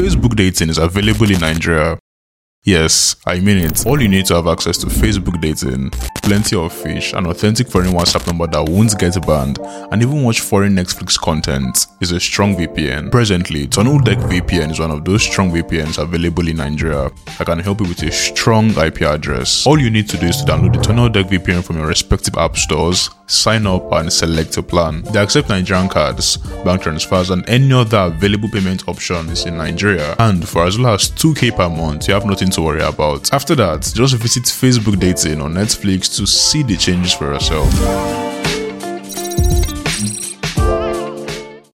Facebook dating is available in Nigeria. Yes, I mean it. All you need to have access to Facebook dating, plenty of fish, an authentic foreign WhatsApp number that won't get banned, and even watch foreign Netflix content is a strong VPN. Presently, Tunnel Deck VPN is one of those strong VPNs available in Nigeria that can help you with a strong IP address. All you need to do is to download the Tunnel Deck VPN from your respective app stores, sign up and select a plan. They accept Nigerian cards, bank transfers, and any other available payment options in Nigeria. And for as low as 2k per month, you have nothing to worry about. After that, just visit Facebook dating on Netflix to see the changes for yourself.